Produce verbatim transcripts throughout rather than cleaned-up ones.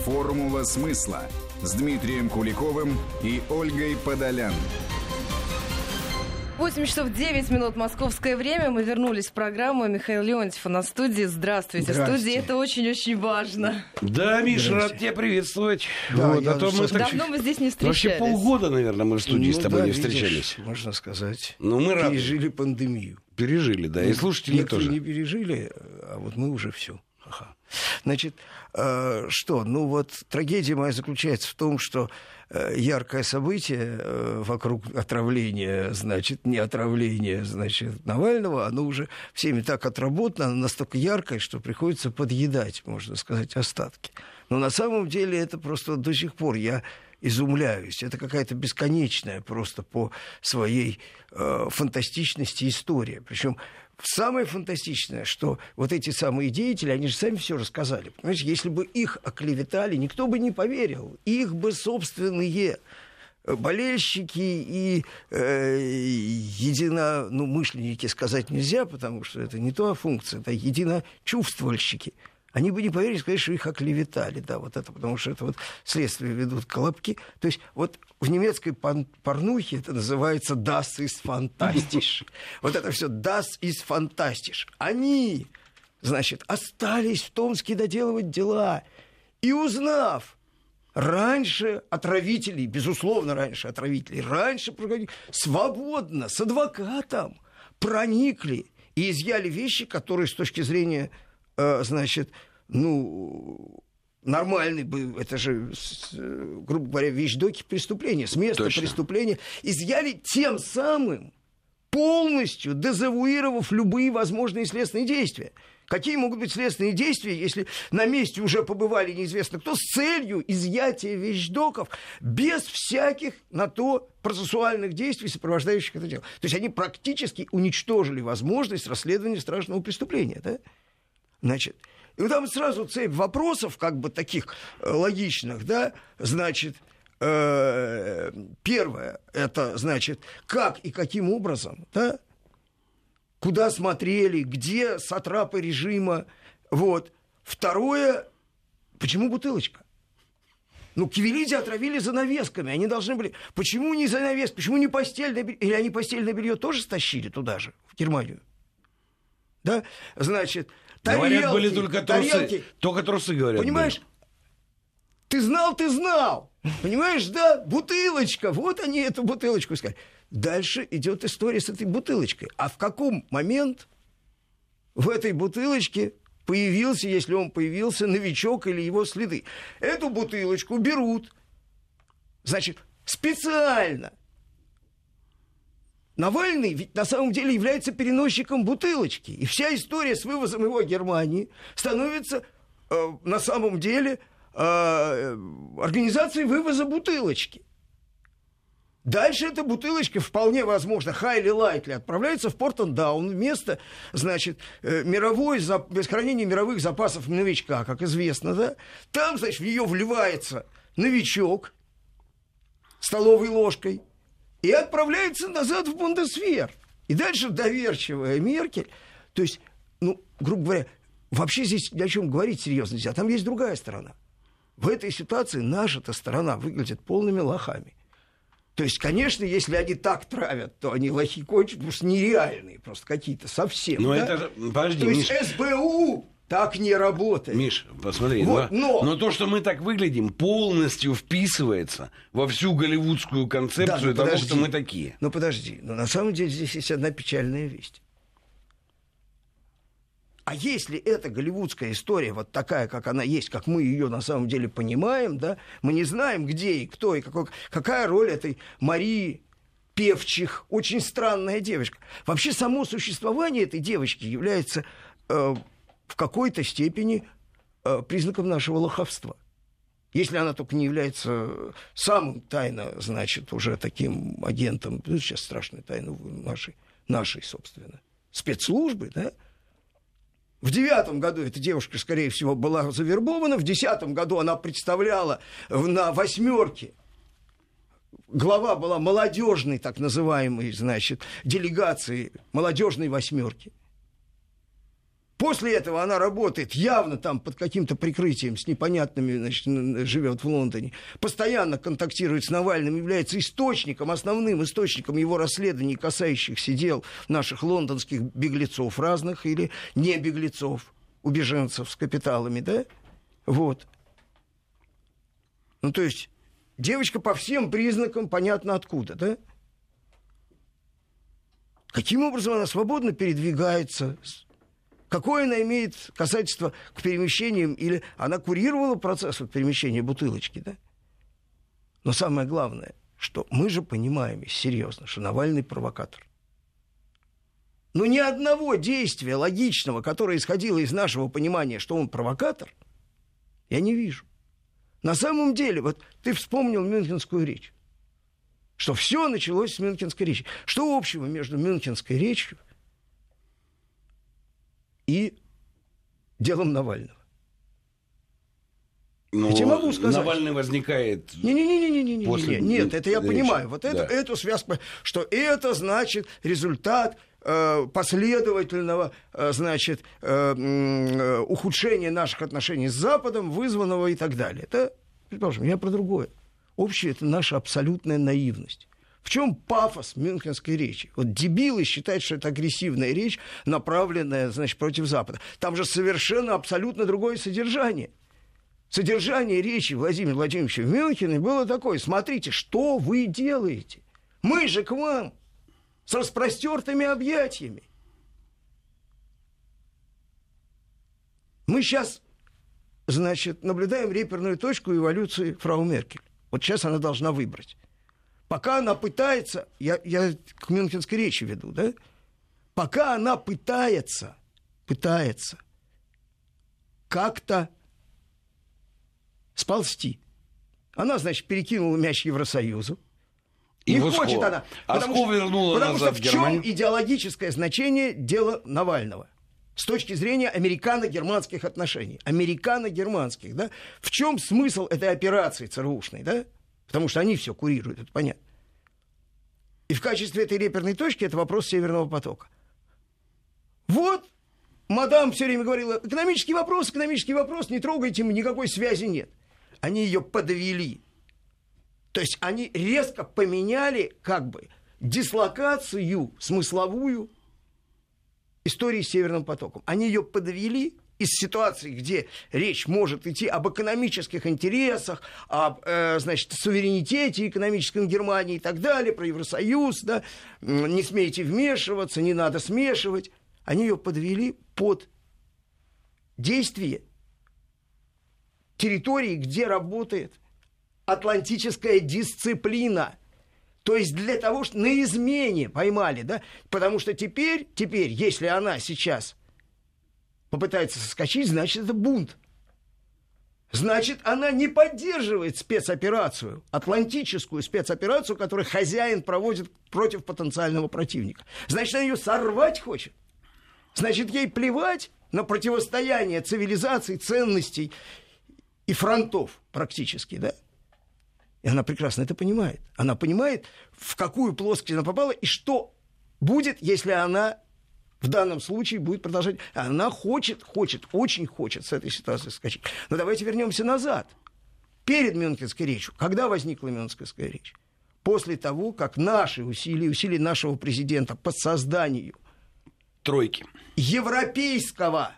«Формула смысла» с Дмитрием Куликовым и Ольгой Подолян. восемь часов девять минут московское время. Мы вернулись в программу. Михаил Леонтьев на студии. Здравствуйте. Здравствуйте. Студия, это очень-очень важно. Да, Миша, рад тебя приветствовать. Да, вот, я а то мы так... Давно мы здесь не встречались. Вообще полгода, наверное, мы в студии ну, с тобой да, не видишь, встречались. можно сказать. Но мы рады. Пережили пандемию. Пережили, да, и слушатели Некоторые тоже. не пережили, а вот мы уже все. Ага. Значит, э, что? Ну вот трагедия моя заключается в том, что э, яркое событие э, вокруг отравления, значит, не отравления, значит, Навального, оно уже всеми так отработано, оно настолько яркое, что приходится подъедать, можно сказать, остатки. Но на самом деле это просто до сих пор я изумляюсь. Это какая-то бесконечная просто по своей э, фантастичности история. Причем самое фантастичное, что вот эти самые деятели, они же сами все рассказали. Понимаете, если бы их оклеветали, никто бы не поверил. Их бы собственные болельщики и э, единомышленники сказать нельзя, потому что это не та функция, это единочувствовальщики. Они бы не поверили, сказать, что их оклеветали, да, вот это, потому что это вот следствие ведут колобки. То есть вот в немецкой порнухе это называется «Das ist fantastisch». Вот это все «Das ist fantastisch». Они, значит, остались в Томске доделывать дела. И узнав раньше отравителей, безусловно, раньше отравителей, раньше свободно, с адвокатом проникли и изъяли вещи, которые с точки зрения... значит, ну, нормальный бы, это же, грубо говоря, вещдоки преступления, с места Точно. преступления, изъяли тем самым, полностью дезавуировав любые возможные следственные действия. Какие могут быть следственные действия, если на месте уже побывали неизвестно кто, с целью изъятия вещдоков без всяких на то процессуальных действий, сопровождающих это дело. То есть они практически уничтожили возможность расследования страшного преступления, да? Значит, и там сразу цепь вопросов, как бы таких э, логичных, да, значит, э, первое, это, значит, как и каким образом, да, куда смотрели, где сатрапы режима, вот. Второе, почему бутылочка? Ну, Кивелидзе отравили занавесками, они должны были... Почему не занавески, почему не постельное белье? Или они постельное белье тоже стащили туда же, в Германию? Да, значит... Тарелки, говорят, были только трусы. Тарелки. Только трусы, говорят. Понимаешь, были. Ты знал, ты знал. Понимаешь, да? Бутылочка. Вот они эту бутылочку искали. Дальше идет история с этой бутылочкой. А в каком момент в этой бутылочке появился, если он появился, новичок или его следы? Эту бутылочку берут, значит, специально. Навальный ведь на самом деле является переносчиком бутылочки. И вся история с вывозом его в Германию становится э, на самом деле э, организацией вывоза бутылочки. Дальше эта бутылочка, вполне возможно, highly likely, отправляется в Портендаун, место, значит, э, мировой, без хранения мировых запасов новичка, как известно, да? Там, значит, в нее вливается новичок столовой ложкой, и отправляется назад в Бундесвер. И дальше доверчивая Меркель. То есть, ну, грубо говоря, вообще здесь ни о чем говорить серьезно нельзя. Там есть другая сторона. В этой ситуации наша-то сторона выглядит полными лохами. То есть, конечно, если они так травят, то они лохи кончат, потому что нереальные просто какие-то совсем. Но да? это... Подожди, то Миш... есть СБУ так не работает. Миш, посмотри, вот, но, но... но то, что мы так выглядим, полностью вписывается во всю голливудскую концепцию да, того, подожди, что мы такие. Ну подожди, но на самом деле здесь есть одна печальная весть. А если эта голливудская история вот такая, как она есть, как мы ее на самом деле понимаем, да, мы не знаем, где и кто, и какой, какая роль этой Марии Певчих, очень странная девочка. Вообще само существование этой девочки является... Э, в какой-то степени э, признаком нашего лоховства. Если она только не является самым тайно, значит, уже таким агентом, ну, сейчас страшная тайна нашей, нашей, собственно, спецслужбы, да? В девятом году эта девушка, скорее всего, была завербована, в десятом году она представляла на восьмерке. Глава была молодежной, так называемой, значит, делегации молодежной восьмерки. После этого она работает явно там под каким-то прикрытием, с непонятными, значит, живет в Лондоне, постоянно контактирует с Навальным, является источником, основным источником его расследований, касающихся дел наших лондонских беглецов разных или не беглецов, убеженцев с капиталами, да? Вот. Ну, то есть, девочка по всем признакам понятно откуда, да? Каким образом она свободно передвигается? Какое она имеет касательство к перемещениям? Или она курировала процесс вот перемещения бутылочки, да? Но самое главное, что мы же понимаем серьезно, что Навальный провокатор. Но ни одного действия логичного, которое исходило из нашего понимания, что он провокатор, я не вижу. На самом деле, вот ты вспомнил Мюнхенскую речь. Что все началось с Мюнхенской речи. Что общего между Мюнхенской речью и делом Навального? Но я тебе могу сказать. Навальный возникает... Не-не-не-не-не-не. После... Нет, это я речи. понимаю. Вот да. это, эту связку, что это значит результат э, последовательного э, значит, э, э, ухудшения наших отношений с Западом, вызванного и так далее. Это, предположим, я про другое. Общее — это наша абсолютная наивность. В чем пафос Мюнхенской речи? Вот дебилы считают, что это агрессивная речь, направленная, значит, против Запада. Там же совершенно абсолютно другое содержание. Содержание речи Владимира Владимировича в Мюнхене было такое: смотрите, что вы делаете? Мы же к вам с распростертыми объятиями. Мы сейчас, значит, наблюдаем реперную точку эволюции фрау Меркель. Вот сейчас она должна выбрать. Пока она пытается, я, я к Мюнхенской речи веду, да? Пока она пытается, пытается как-то сползти. Она, значит, перекинула мяч Евросоюзу. И не Воско. хочет она. Воско Потому, вернула потому назад что в в Германию. чем идеологическое значение дела Навального? С точки зрения американо-германских отношений. Американо-германских, да? В чем смысл этой операции ЦРУшной, да? Потому что они все курируют, это понятно. И в качестве этой реперной точки это вопрос Северного потока. Вот мадам все время говорила: экономический вопрос, экономический вопрос, не трогайте, никакой связи нет. Они ее подвели. То есть они резко поменяли как бы дислокацию смысловую истории с Северным потоком. Они ее подвели из ситуации, где речь может идти об экономических интересах, об, э, значит, суверенитете экономическом Германии и так далее, про Евросоюз, да, не смейте вмешиваться, не надо смешивать. Они ее подвели под действие территории, где работает атлантическая дисциплина. То есть для того, что на измене поймали, да, потому что теперь, теперь, если она сейчас попытается соскочить, значит, это бунт. Значит, она не поддерживает спецоперацию, атлантическую спецоперацию, которую хозяин проводит против потенциального противника. Значит, она ее сорвать хочет. Значит, ей плевать на противостояние цивилизаций, ценностей и фронтов практически, да? И она прекрасно это понимает. Она понимает, в какую плоскость она попала и что будет, если она в данном случае будет продолжать. Она хочет, хочет, очень хочет с этой ситуации скачать. Но давайте вернемся назад. Перед Мюнхенской речью. Когда возникла Мюнхенская речь? После того, как наши усилия, усилия нашего президента по созданию тройки европейского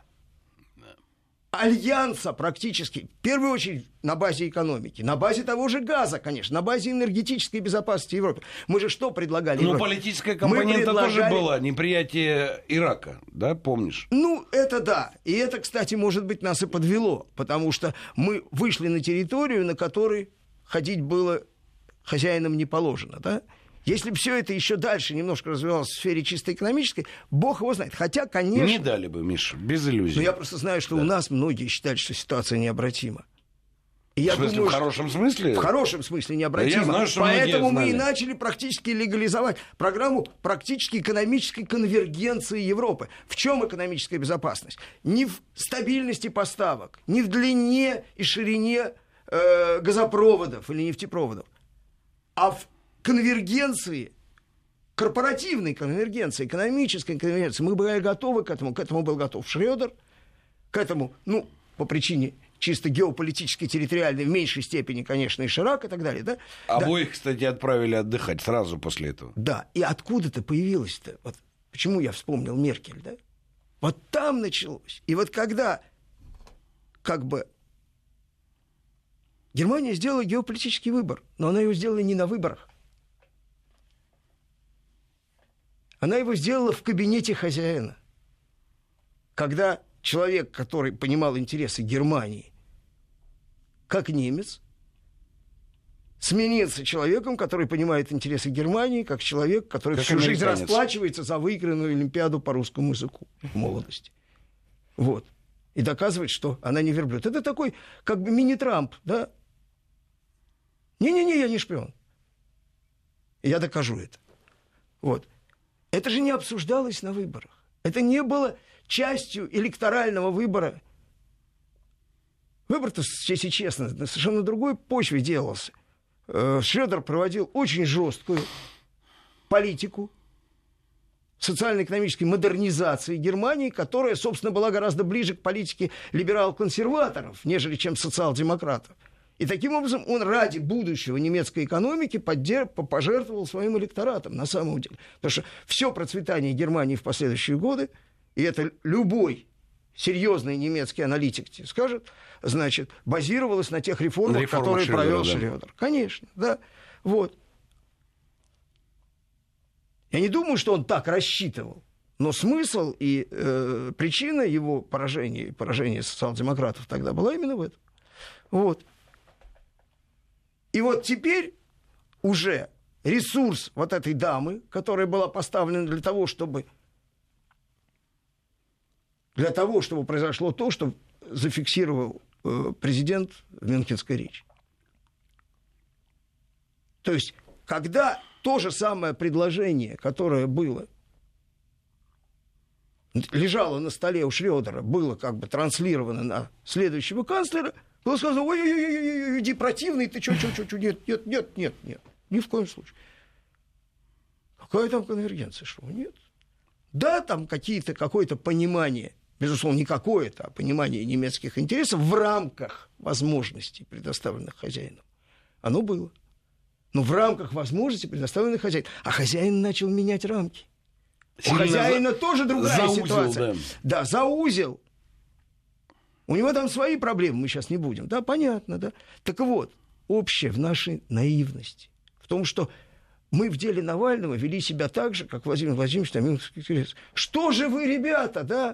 альянса практически, в первую очередь на базе экономики, на базе того же газа, конечно, на базе энергетической безопасности Европы. Мы же что предлагали? Ну, политическая компонента предлагали... тоже была, неприятие Ирака, да, помнишь? Ну, это да. И это, кстати, может быть, нас и подвело, потому что мы вышли на территорию, на которой ходить было хозяинам не положено, да? Если бы все это еще дальше немножко развивалось в сфере чисто экономической, бог его знает. Хотя, конечно... Не дали бы, Миша, без иллюзий. Но я просто знаю, что да. у нас многие считают, что ситуация необратима. И в я смысле, думаю, в хорошем смысле? В хорошем смысле необратимо. Я знаю, что Поэтому мы знали. и начали практически легализовать программу практически экономической конвергенции Европы. В чем экономическая безопасность? Не в стабильности поставок, не в длине и ширине э, газопроводов или нефтепроводов, а в конвергенции корпоративной конвергенции, экономической конвергенции. Мы были готовы к этому. К этому был готов Шрёдер. К этому, ну, по причине чисто геополитической, территориальной, в меньшей степени, конечно, и Ширак, и так далее. Да? Обоих, да. кстати, отправили отдыхать сразу после этого. Да, и откуда-то появилось-то, вот почему я вспомнил Меркель, да? Вот там началось. И вот когда, как бы, Германия сделала геополитический выбор, но она его сделала не на выборах. Она его сделала в кабинете хозяина. Когда человек, который понимал интересы Германии, как немец, сменился человеком, который понимает интересы Германии, как человек, который как всю жизнь расплачивается за выигранную Олимпиаду по русскому языку в молодости. Вот. И доказывает, что она не верблюд. Это такой, как бы, мини-Трамп, да? Не-не-не, я не шпион. Я докажу это. Вот. Это же не обсуждалось на выборах. Это не было частью электорального выбора. Выбор-то, если честно, на совершенно другой почве делался. Шрёдер проводил очень жесткую политику социально-экономической модернизации Германии, которая, собственно, была гораздо ближе к политике либерал-консерваторов, нежели чем социал-демократов. И таким образом он ради будущего немецкой экономики поддерж... пожертвовал своим электоратом, на самом деле. Потому что все процветание Германии в последующие годы, и это любой серьезный немецкий аналитик тебе скажет, значит, базировалось на тех реформах, Реформа которые Шрёдера, провел да. Шрёдер. Конечно, да. Вот. Я не думаю, что он так рассчитывал, но смысл и э, причина его поражения, поражения социал-демократов тогда была именно в этом. Вот. И вот теперь уже ресурс вот этой дамы, которая была поставлена для того, чтобы для того, чтобы произошло то, что зафиксировал э, президент в Мюнхенской речи. То есть, когда то же самое предложение, которое было, лежало на столе у Шрёдера, было как бы транслировано на следующего канцлера, было сказано: ой-ой-ой, иди, противный, ты чё, чё, чё, чё, нет, нет, нет, нет, нет, ни в коем случае. Какая там конвергенция, что? Нет. Да, там какие-то, какое-то понимание, безусловно, не какое-то, а понимание немецких интересов в рамках возможностей, предоставленных хозяином. Оно было. Но в рамках возможностей, предоставленных хозяином. А хозяин начал менять рамки. У хозяина за... тоже другая заузил, ситуация. Да. да, заузил. У него там свои проблемы, мы сейчас не будем. Да, понятно, да. Так вот, общее в нашей наивности, в том, что мы в деле Навального вели себя так же, как Владимир Владимирович Томиловский. Что же вы, ребята, да?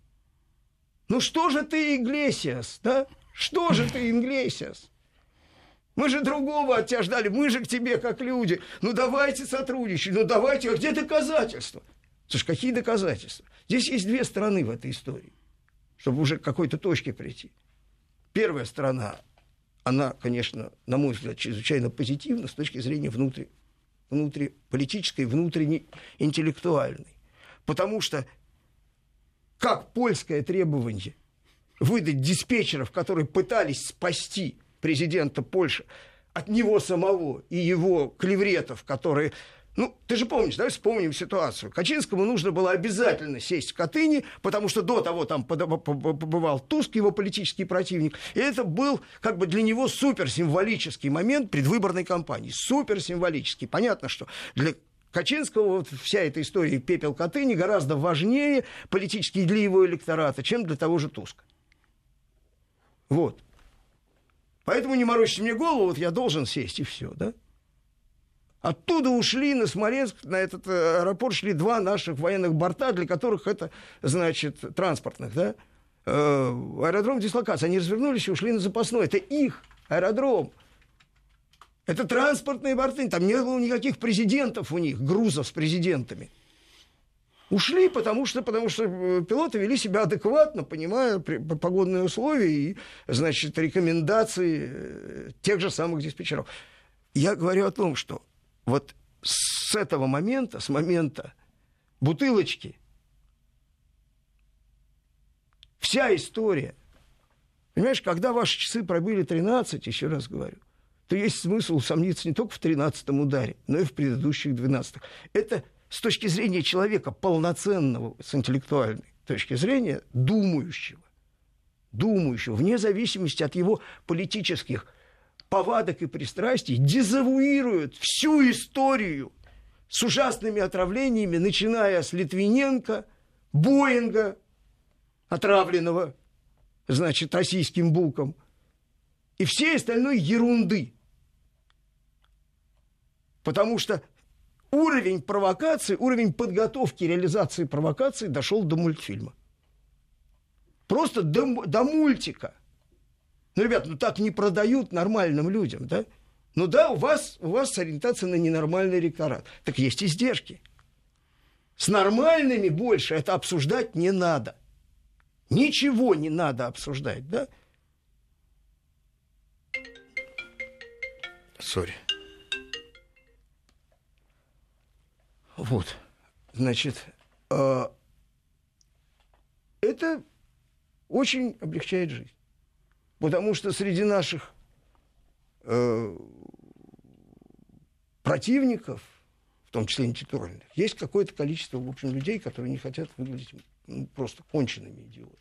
Ну что же ты, Иглесиас, да? Что же ты, Иглесиас? Мы же другого от тебя ждали, мы же к тебе как люди. Ну давайте сотрудничать, ну давайте, а где доказательства? Слушай, какие доказательства? Здесь есть две стороны в этой истории, чтобы уже к какой-то точке прийти. Первая сторона, она, конечно, на мой взгляд, чрезвычайно позитивна с точки зрения внутри, внутриполитической, внутренней, интеллектуальной. Потому что как польское требование выдать диспетчеров, которые пытались спасти президента Польши от него самого и его клевретов, которые... Ну, ты же помнишь, давай вспомним ситуацию. Качинскому нужно было обязательно сесть в Катыни, потому что до того там побывал Туск, его политический противник. И это был как бы для него суперсимволический момент предвыборной кампании. Суперсимволический. Понятно, что для Качинского вот вся эта история «Пепел Катыни» гораздо важнее политически для его электората, чем для того же Туска. Вот. Поэтому не морочите мне голову, вот я должен сесть, и все, да? Оттуда ушли на Смоленск, на этот аэропорт шли два наших военных борта, для которых это, значит, транспортных, да? Аэродром дислокации. Они развернулись и ушли на запасной. Это их аэродром. Это транспортные борты. Там не было никаких президентов у них, грузов с президентами. Ушли, потому что, потому что пилоты вели себя адекватно, понимая погодные условия и, значит, рекомендации тех же самых диспетчеров. Я говорю о том, что вот с этого момента, с момента бутылочки, вся история, понимаешь, когда ваши часы пробили тринадцать, еще раз говорю, то есть смысл усомниться не только в тринадцатом ударе, но и в предыдущих двенадцатых. Это с точки зрения человека полноценного, с интеллектуальной точки зрения, думающего, думающего, вне зависимости от его политических повадок и пристрастий, дезавуирует всю историю с ужасными отравлениями, начиная с Литвиненко, Боинга, отравленного, значит, российским буком, и всей остальной ерунды. Потому что уровень провокации, уровень подготовки, реализации провокации дошел до мультфильма. Просто до, до мультика. Ну, ребят, ну так не продают нормальным людям, да? Ну да, у вас, у вас ориентация на ненормальный ректорат. Так есть издержки. С нормальными больше это обсуждать не надо. Ничего не надо обсуждать, да? Сори. Вот, значит, э, это очень облегчает жизнь. Потому что среди наших э, противников, в том числе интеллектуальных, есть какое-то количество, в общем, людей, которые не хотят выглядеть ну, просто конченными идиотами.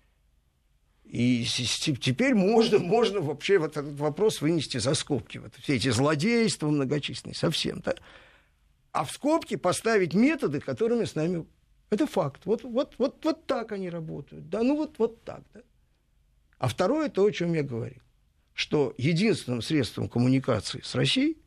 И теперь можно, можно вообще вот этот вопрос вынести за скобки. Вот все эти злодейства многочисленные, совсем, да? А в скобки поставить методы, которыми с нами... Это факт. Вот, вот, вот, вот так они работают. Да, ну вот, вот так, да. А второе, то, о чем я говорил, что единственным средством коммуникации с Россией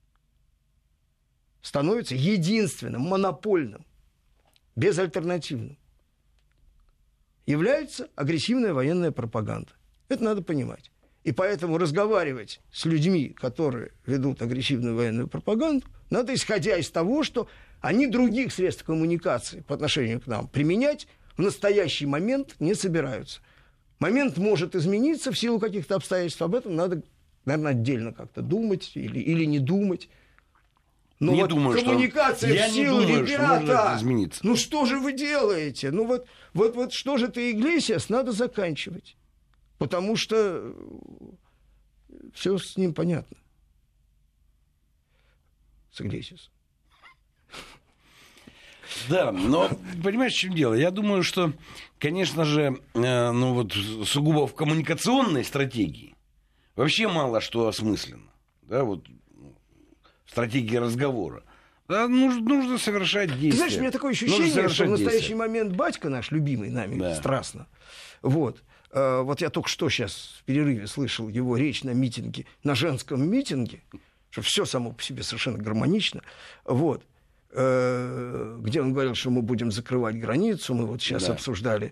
становится единственным, монопольным, безальтернативным, является агрессивная военная пропаганда. Это надо понимать. И поэтому разговаривать с людьми, которые ведут агрессивную военную пропаганду, надо, исходя из того, что они других средств коммуникации по отношению к нам применять в настоящий момент не собираются. Момент может измениться в силу каких-то обстоятельств. Об этом надо, наверное, отдельно как-то думать или, или не думать. Но не вот думаю, коммуникация что... в силу Я не думаю, ребята, что может измениться. Ну что же вы делаете? Ну вот, вот, вот что же ты, Иглесиас, надо заканчивать. Потому что все с ним понятно. С Иглесиасом. Да, но понимаешь, в чем дело? Я думаю, что, конечно же, э, ну вот сугубо в коммуникационной стратегии вообще мало что осмысленно. Да, вот стратегии разговора. Да, нужно, нужно совершать действия. Ты знаешь, у меня такое ощущение, что в настоящий действия. момент батька наш, любимый нами да. страстно, вот, э, вот я только что сейчас в перерыве слышал его речь на митинге, на женском митинге, что все само по себе совершенно гармонично, вот, э, где он говорил, что мы будем закрывать границу, мы вот сейчас да. обсуждали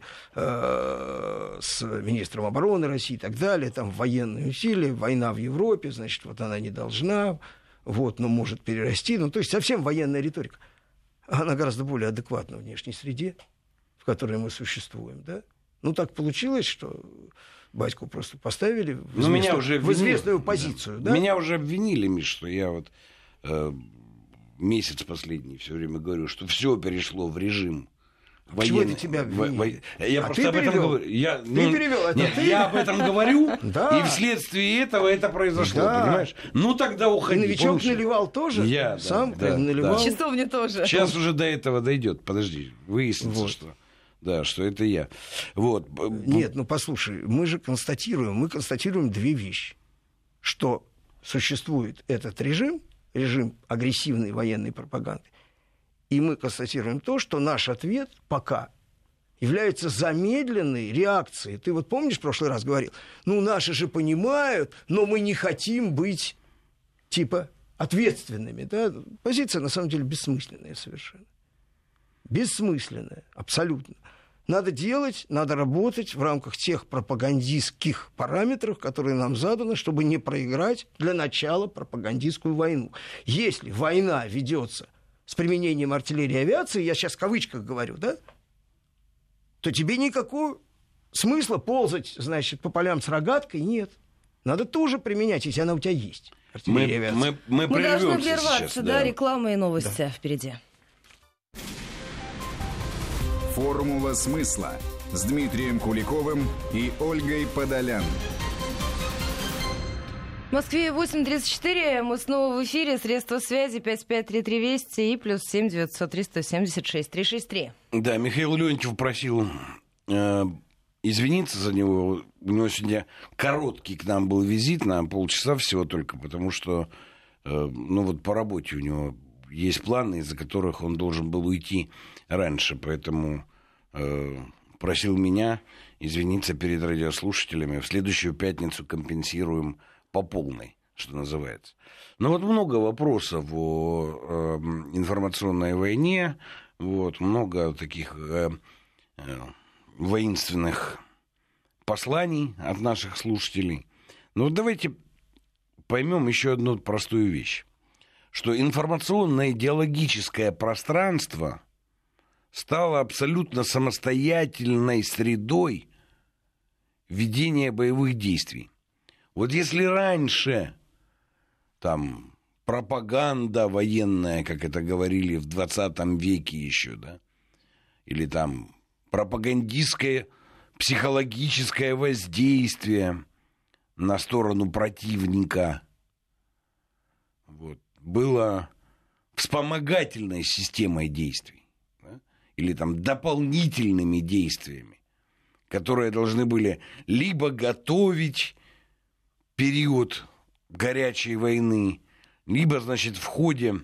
э, с министром обороны России и так далее, там военные усилия, война в Европе, значит, вот она не должна... Вот, но может перерасти. Ну, то есть совсем военная риторика. Она гораздо более адекватна внешней среде, в которой мы существуем, да? Ну, так получилось, что батьку просто поставили в, известную, меня уже в известную позицию. Да. Да? Меня уже обвинили, Миш, что я вот э, месяц последний все время говорю, что все перешло в режим Почему это тебя обвинили? Во... Я а просто об этом перевел? говорю. Я, ты ну, перевел? Это нет, ты? Я об этом говорю, да. и вследствие этого это произошло, да. понимаешь? Ну, тогда уходи. И новичок помнишь? наливал тоже? Я, Сам да, да, наливал? Да. Часовня тоже. Сейчас уже до этого дойдет. Подожди, выяснится, вот. что... Да, что это я. Вот. Нет, ну послушай, мы же констатируем, мы констатируем две вещи. Что существует этот режим, режим агрессивной военной пропаганды, и мы констатируем то, что наш ответ пока является замедленной реакцией. Ты вот помнишь, в прошлый раз говорил, ну наши же понимают, но мы не хотим быть типа ответственными. Да? Позиция на самом деле бессмысленная совершенно. Бессмысленная, абсолютно. Надо делать, надо работать в рамках тех пропагандистских параметров, которые нам заданы, чтобы не проиграть для начала пропагандистскую войну. Если война ведется с применением артиллерии и авиации, я сейчас в кавычках говорю, да, то тебе никакого смысла ползать, значит, по полям с рогаткой нет. Надо тоже применять, если она у тебя есть. Мы, мы, мы, мы должны прерваться, сейчас, да, да, реклама и новости да. впереди. Формула смысла с Дмитрием Куликовым и Ольгой Подолян. В Москве восемь тридцать четыре. Мы снова в эфире. Средства связи пять пять три три Вести и плюс семь девятьсот три сто семьдесят шесть триста шестьдесят три. Да, Михаил Леонтьев просил э, извиниться за него. У него сегодня короткий к нам был визит на полчаса всего только, потому что э, ну вот по работе у него есть планы, из-за которых он должен был уйти раньше. Поэтому э, просил меня извиниться перед радиослушателями. В следующую пятницу компенсируем по полной, что называется. Но вот много вопросов о э, информационной войне, вот, много таких э, э, воинственных посланий от наших слушателей. Но вот давайте поймем еще одну простую вещь, что информационно-идеологическое пространство стало абсолютно самостоятельной средой ведения боевых действий. Вот если раньше там пропаганда военная, как это говорили в двадцатом веке еще, да, или там пропагандистское психологическое воздействие на сторону противника, вот, было вспомогательной системой действий, да, или там дополнительными действиями, которые должны были либо готовить период горячей войны, либо, значит, в ходе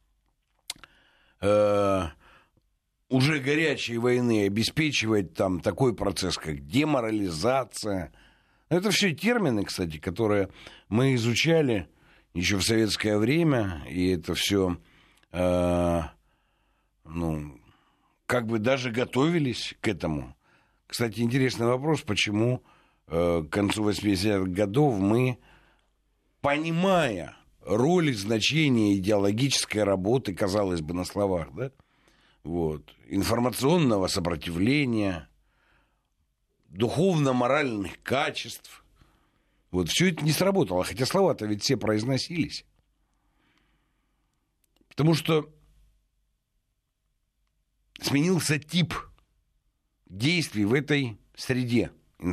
э, уже горячей войны обеспечивать там такой процесс, как деморализация. Это все термины, кстати, которые мы изучали еще в советское время, и это все, э, ну, как бы даже готовились к этому. Кстати, интересный вопрос, почему к концу восьмидесятых годов мы, понимая роль и значение идеологической работы, казалось бы, на словах, да, вот, информационного сопротивления, духовно-моральных качеств, вот, все это не сработало, хотя слова-то ведь все произносились. Потому что сменился тип действий в этой среде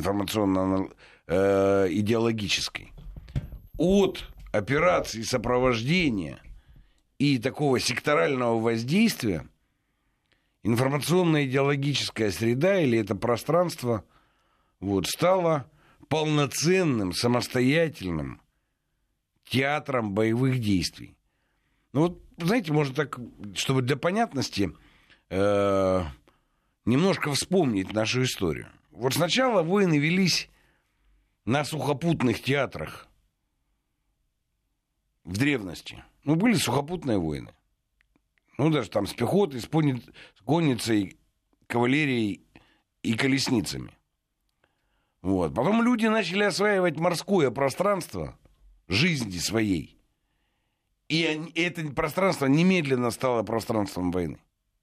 информационно-идеологической. От операций сопровождения и такого секторального воздействия информационно-идеологическая среда или это пространство вот, стало полноценным, самостоятельным театром боевых действий. Ну вот, знаете, можно так, чтобы для понятности э, немножко вспомнить нашу историю. Вот сначала войны велись на сухопутных театрах в древности. Ну, были сухопутные войны. Ну, даже там с пехотой, с конницей, кавалерией и колесницами. Вот. Потом люди начали осваивать морское пространство жизни своей. И это пространство немедленно стало пространством войны.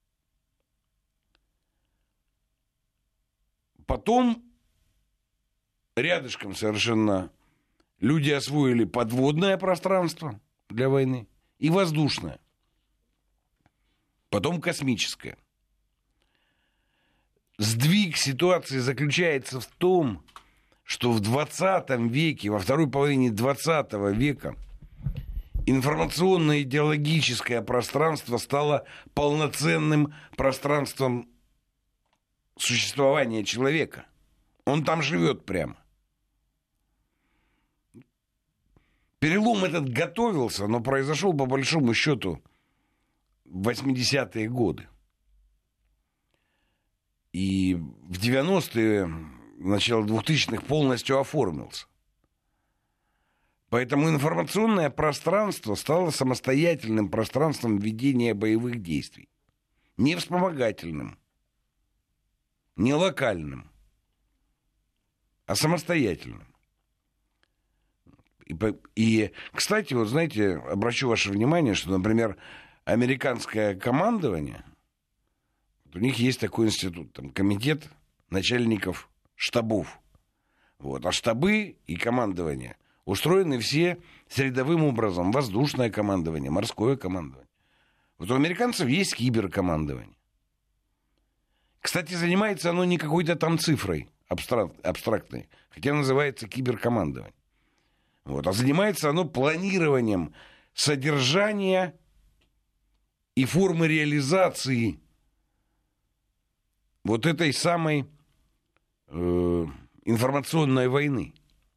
Потом рядышком совершенно люди освоили подводное пространство для войны и воздушное. Потом космическое. Сдвиг ситуации заключается в том, что в двадцатом веке, во второй половине двадцатого века информационно-идеологическое пространство стало полноценным пространством существования человека. Он там живет прямо. Перелом этот готовился, но произошел по большому счету в восьмидесятые годы. И в девяностые, начало двухтысячных полностью оформился. Поэтому информационное пространство стало самостоятельным пространством ведения боевых действий. Не вспомогательным, не локальным, а самостоятельным. И, и, кстати, вот знаете, обращу ваше внимание, что, например, американское командование, вот у них есть такой институт, там, комитет начальников штабов. Вот, а штабы и командование устроены все средовым образом. Воздушное командование, морское командование. Вот у американцев есть киберкомандование. Кстати, занимается оно не какой-то там цифрой абстрак- абстрактной, хотя называется киберкомандование. Вот. А занимается оно планированием содержания и формы реализации вот этой самой э, информационной войны.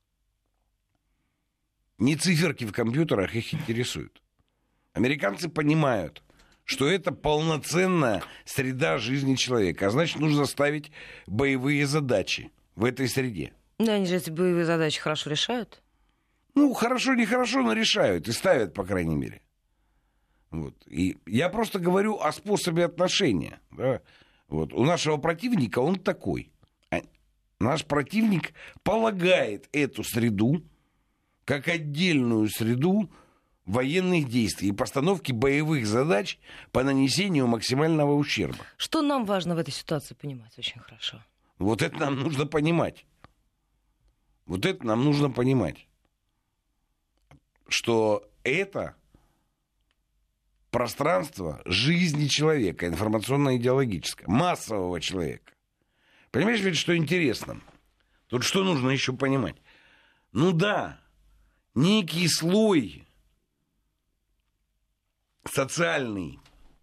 Не циферки в компьютерах их интересуют. Американцы понимают, что это полноценная среда жизни человека. А значит, нужно ставить боевые задачи в этой среде. Да, они же эти боевые задачи хорошо решают. Ну, хорошо, нехорошо, но решают. И ставят, по крайней мере. Вот. И я просто говорю о способе отношения. Да? Вот. У нашего противника он такой. А наш противник полагает эту среду как отдельную среду военных действий и постановки боевых задач по нанесению максимального ущерба. Что нам важно в этой ситуации понимать очень хорошо? Вот это нам нужно понимать. Вот это нам нужно понимать. Что это пространство жизни человека, информационно-идеологическое, массового человека. Понимаешь, ведь что интересно? Тут что нужно еще понимать? Ну да, некий слой социальный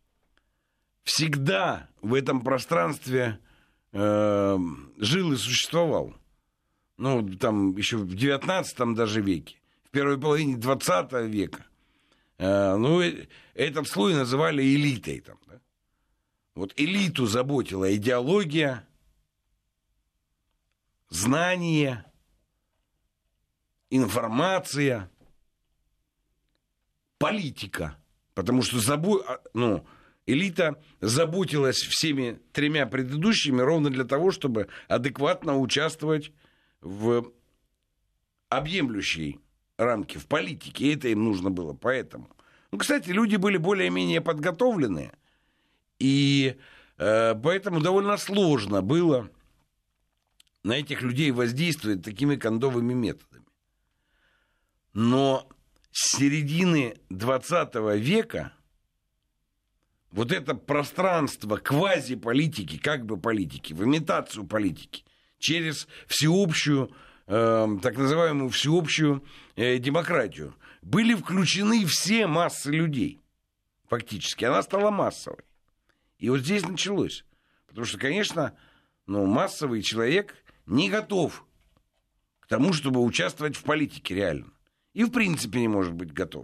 всегда в этом пространстве э, жил и существовал. Ну, там еще в девятнадцатом даже веке, в первой половине двадцатого века. Э, ну, этот слой называли элитой. Там, да? Вот элиту заботила идеология, знание, информация, политика. Потому что забо... ну, элита заботилась всеми тремя предыдущими ровно для того, чтобы адекватно участвовать в объемлющей рамке, в политике. И это им нужно было. Поэтому. Ну, кстати, люди были более-менее подготовленные. И э, поэтому довольно сложно было на этих людей воздействовать такими кондовыми методами. Но с середины двадцатого века вот это пространство квазиполитики, как бы политики, в имитацию политики, через всеобщую, э, так называемую всеобщую э, демократию, были включены все массы людей, фактически. Она стала массовой. И вот здесь началось. Потому что, конечно, ну, массовый человек не готов к тому, чтобы участвовать в политике реально. И в принципе не может быть готов.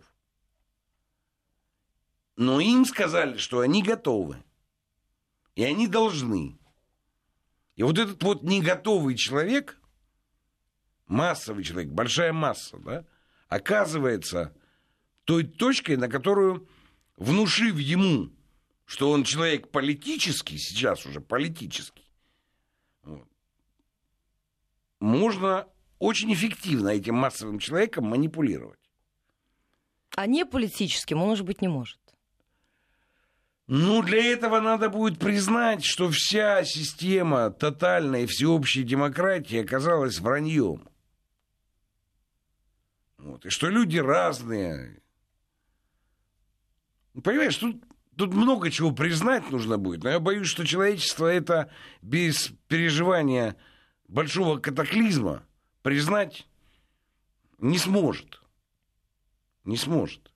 Но им сказали, что они готовы. И они должны. И вот этот вот не готовый человек, массовый человек, большая масса, да, оказывается той точкой, на которую, внушив ему, что он человек политический, сейчас уже политический, вот, можно очень эффективно этим массовым человеком манипулировать. А не политическим он уже быть не может. Ну, для этого надо будет признать, что вся система тотальной всеобщей демократии оказалась враньем. Вот. И что люди разные. Понимаешь, тут, тут много чего признать нужно будет. Но я боюсь, что человечество это без переживания большого катаклизма признать не сможет. Не сможет.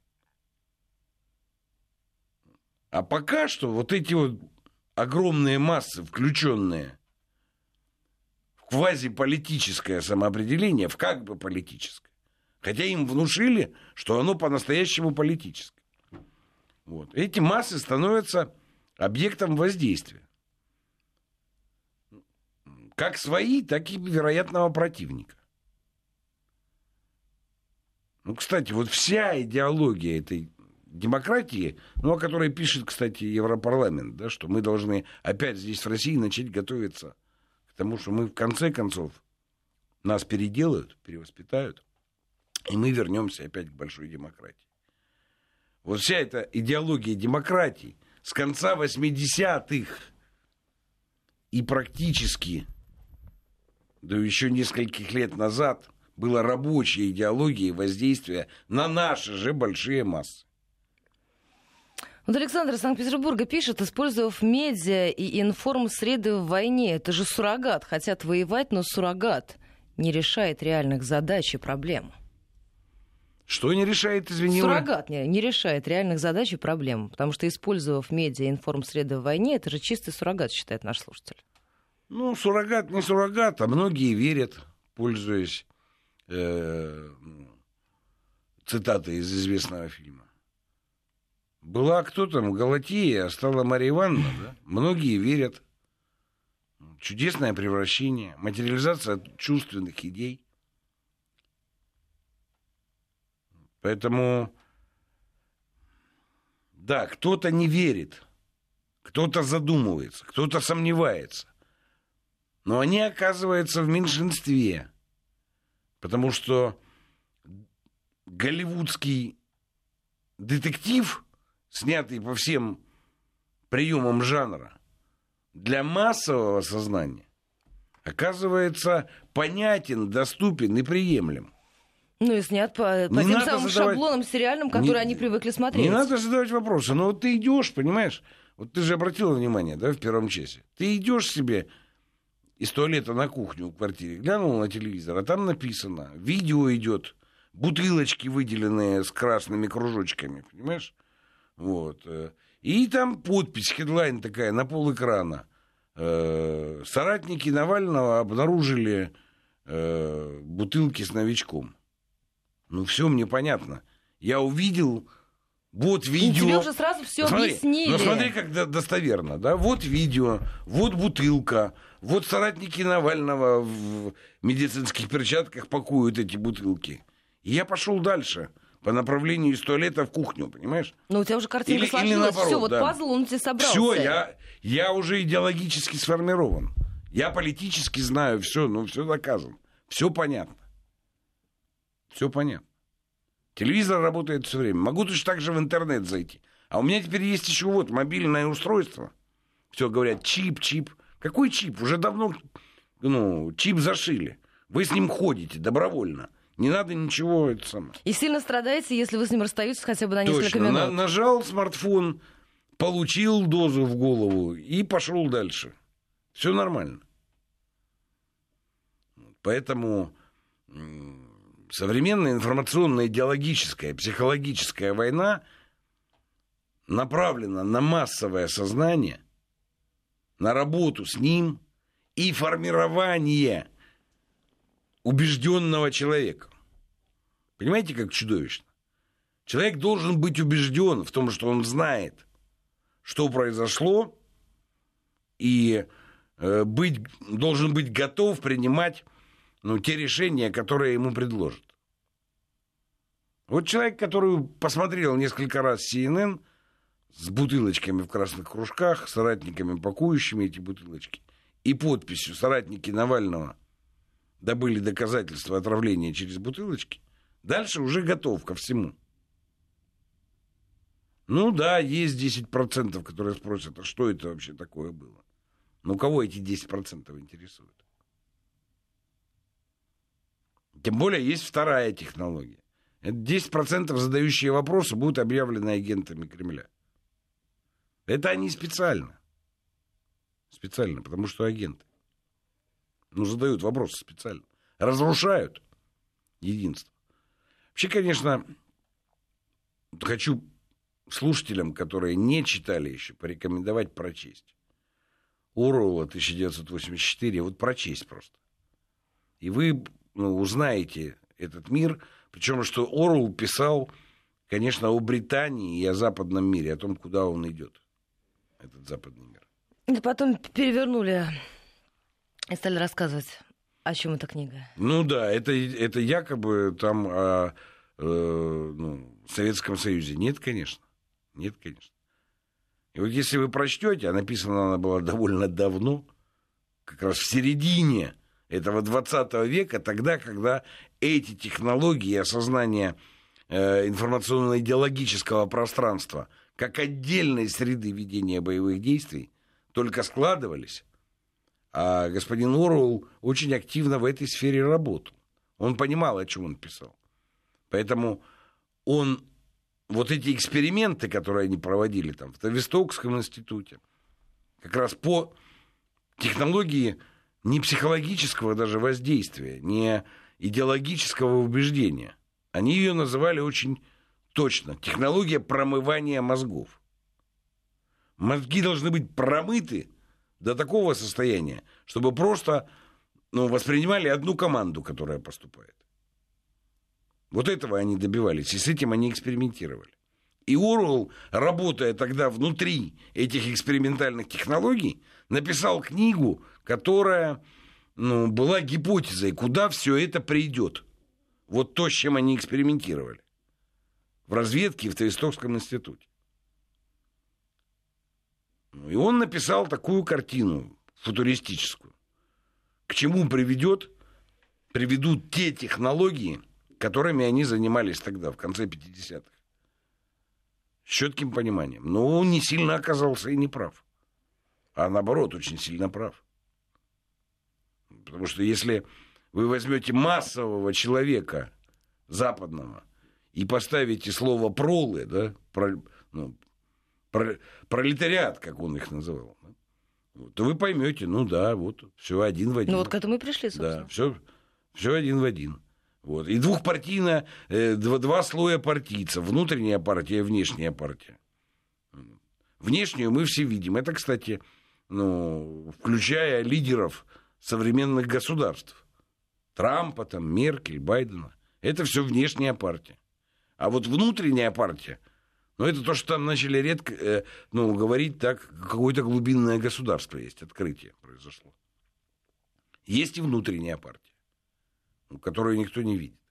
А пока что вот эти вот огромные массы, включенные в квазиполитическое самоопределение, в как бы политическое, хотя им внушили, что оно по-настоящему политическое. Вот. Эти массы становятся объектом воздействия. Как свои, так и вероятного противника. Ну, кстати, вот вся идеология этой демократии, ну, о которой пишет, кстати, Европарламент, да, что мы должны опять здесь в России начать готовиться к тому, что мы в конце концов нас переделают, перевоспитают, и мы вернемся опять к большой демократии. Вот вся эта идеология демократии с конца восьмидесятых и практически до еще нескольких лет назад была рабочая идеология воздействия на наши же большие массы. Вот Александр из Санкт-Петербурга пишет, использовав медиа и информсреды в войне, это же суррогат. Хотят воевать, но суррогат не решает реальных задач и проблем. Что не решает, извини? Суррогат не, не решает реальных задач и проблем, потому что, использовав медиа и информсреды в войне, это же чистый суррогат, считает наш слушатель. Ну, суррогат не суррогат, а многие верят, пользуясь э, цитатой из известного фильма. Была кто там, Галатея, а стала Марья Ивановна, да? Многие верят. Чудесное превращение, материализация чувственных идей. Поэтому, да, кто-то не верит, кто-то задумывается, кто-то сомневается. Но они оказываются в меньшинстве, потому что голливудский детектив, снятый по всем приемам жанра, для массового сознания оказывается понятен, доступен и приемлем. Ну и снят по, по тем самым задавать... шаблонам сериальным, которые не, они привыкли смотреть. Не надо задавать вопросы. Но вот ты идешь, понимаешь, вот ты же обратила внимание, да, в первом часе. Ты идешь себе из туалета на кухню в квартире, глянул на телевизор, а там написано, видео идет, бутылочки выделенные с красными кружочками, понимаешь? Вот. И там подпись, хедлайн такая на полэкрана. Соратники Навального обнаружили бутылки с новичком. Ну, все мне понятно. Я увидел, вот видео. И тебе уже сразу все смотри, объяснили. Ну, смотри, как достоверно, да? Вот видео, вот бутылка, вот соратники Навального в медицинских перчатках пакуют эти бутылки. И я пошел дальше по направлению из туалета в кухню, понимаешь? Ну, у тебя уже картинка или, сложилась. Или наоборот, все, вот да. пазл, он у тебя собрался. Все, я, я уже идеологически сформирован. Я политически знаю все, ну, все доказано. Все понятно. Все понятно. Телевизор работает все время. Могу точно так же в интернет зайти. А у меня теперь есть еще вот мобильное устройство. Все говорят, чип, чип. Какой чип? Уже давно, ну, чип зашили. Вы с ним ходите добровольно. Не надо ничего это самое. И сильно страдаете, если вы с ним расстаетесь хотя бы на несколько Точно. минут. На- нажал смартфон, получил дозу в голову и пошел дальше. Все нормально. Поэтому современная информационная, идеологическая, психологическая война направлена на массовое сознание, на работу с ним и формирование убежденного человека. Понимаете, как чудовищно? Человек должен быть убежден в том, что он знает, что произошло, и э, быть, должен быть готов принимать, ну, те решения, которые ему предложат. Вот человек, который посмотрел несколько раз си эн эн с бутылочками в красных кружках, соратниками, пакующими эти бутылочки, и подписью «Соратники Навального добыли доказательства отравления через бутылочки», дальше уже готов ко всему. Ну да, есть десять процентов, которые спросят, а что это вообще такое было? Ну, кого эти десять процентов интересуют? Тем более есть вторая технология. Это десять процентов задающие вопросы будут объявлены агентами Кремля. Это они специально. Специально, потому что агенты. Ну, задают вопросы специально. Разрушают единство. Вообще, конечно, хочу слушателям, которые не читали еще, порекомендовать прочесть. Оруэлла тысяча девятьсот восемьдесят четыре, вот прочесть просто. И вы, ну, узнаете этот мир. Причем, что Оруэлл писал, конечно, о Британии и о западном мире, о том, куда он идет, этот западный мир. И потом перевернули и стали рассказывать, о чем эта книга. Ну да, это, это якобы там о э, ну, Советском Союзе. Нет, конечно. Нет, конечно. И вот если вы прочтете, а написана она была довольно давно, как раз в середине этого двадцатого века, тогда, когда эти технологии осознания э, информационно-идеологического пространства как отдельной среды ведения боевых действий только складывались, а господин Оруэлл очень активно в этой сфере работал. Он понимал, о чем он писал. Поэтому он вот эти эксперименты, которые они проводили там в Тавистокском институте, как раз по технологии не психологического даже воздействия, не идеологического убеждения, Они ее называли очень точно. Технология промывания мозгов. Мозги должны быть промыты до такого состояния, чтобы просто ну, воспринимали одну команду, которая поступает. Вот этого они добивались, и с этим они экспериментировали. И Оруэлл, работая тогда внутри этих экспериментальных технологий, написал книгу, которая ну, была гипотезой, куда все это придет. Вот то, с чем они экспериментировали. В разведке и в Тавистокском институте. И он написал такую картину футуристическую. К чему приведет, приведут те технологии, которыми они занимались тогда, в конце пятидесятых. С четким пониманием. Но он не сильно оказался и не прав. А наоборот, очень сильно прав. Потому что если вы возьмете массового человека западного и поставите слово «пролы», да, про, ну, про, пролетариат, как он их называл, да, то вы поймете, ну да, вот, все один в один. Ну вот к этому и пришли, собственно. Да, все, все один в один. Вот. И двухпартийно, э, два, два слоя партийцев. Внутренняя партия, внешняя партия. Внешнюю мы все видим. Это, кстати, ну, включая лидеров современных государств. Трампа, там, Меркель, Байдена. Это все внешняя партия. А вот внутренняя партия, ну, это то, что там начали редко э, ну, говорить так, какое-то глубинное государство есть, открытие произошло. Есть и внутренняя партия, которую никто не видит.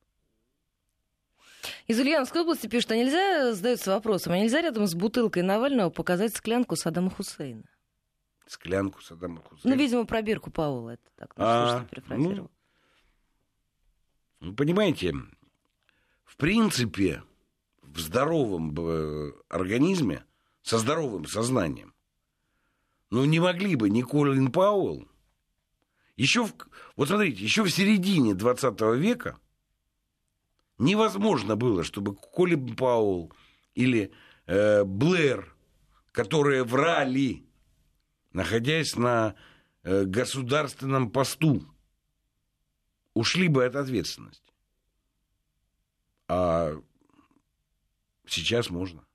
Из Ульяновской области пишут, а нельзя, задаются вопросом, а нельзя рядом с бутылкой Навального показать склянку Саддама Хусейна? Склянку Саддама Хусейна? Ну, видимо, пробирку Пауэлла, это так, а, перефразировал. Ну, вы понимаете, в принципе, в здоровом организме, со здоровым сознанием, ну, не могли бы ни Колин Пауэлл, еще в, вот смотрите, еще в середине двадцатого века невозможно было, чтобы Колин Пауэлл или э, Блэр, которые врали, находясь на э, государственном посту, ушли бы от ответственности. А сейчас можно.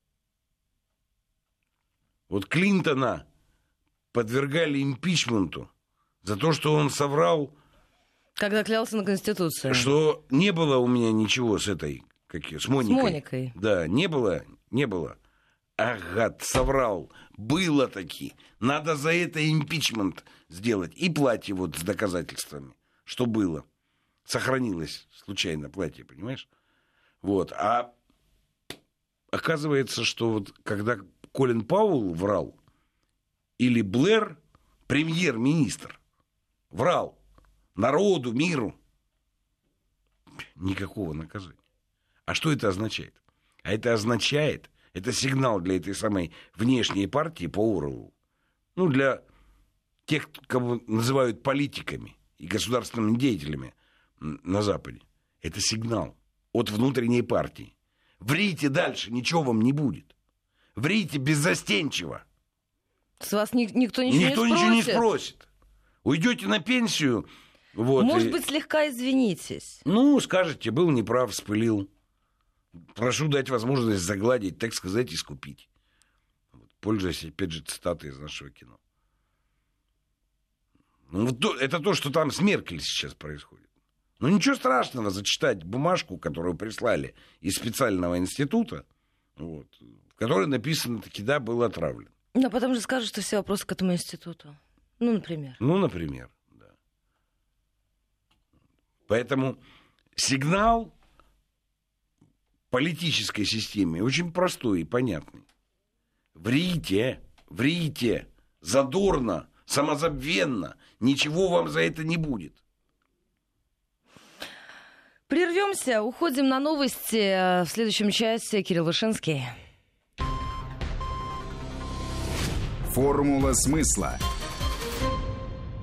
Вот Клинтона подвергали импичменту за то, что он соврал... Когда клялся на Конституцию. Что не было у меня ничего с этой... Как, с Моникой. С Моникой. Да, не было, не было. А гад соврал. Было таки. Надо за это импичмент сделать. И платье вот с доказательствами, что было. Сохранилось случайно платье, понимаешь? Вот. А оказывается, что вот когда Колин Пауэлл врал, или Блэр, премьер-министр, врал народу, миру, никакого наказания. А что это означает? А это означает, это сигнал для этой самой внешней партии по Оруэллу, ну, для тех, кого называют политиками и государственными деятелями на Западе. Это сигнал от внутренней партии. Врите дальше, ничего вам не будет. Врите беззастенчиво. С вас ни, никто ничего никто не спросит. Никто ничего не спросит. Уйдете на пенсию. Вот, Может и... быть, слегка извинитесь. Ну, скажете, был неправ, вспылил. Прошу дать возможность загладить, так сказать, искупить. Вот, пользуясь, опять же, цитатой из нашего кино. Ну, вот то, это то, что там с Меркель сейчас происходит. Ну, ничего страшного зачитать бумажку, которую прислали из специального института, вот, в которой написано, таки, да, был отравлен. Но потом же скажут, что все вопросы к этому институту. Ну, например. Ну, например, да. Поэтому сигнал политической системе очень простой и понятный. Врите, врите, задорно, самозабвенно. Ничего вам за это не будет. Прервемся, уходим на новости. В следующем часе Кирилл Вышинский. Формула смысла.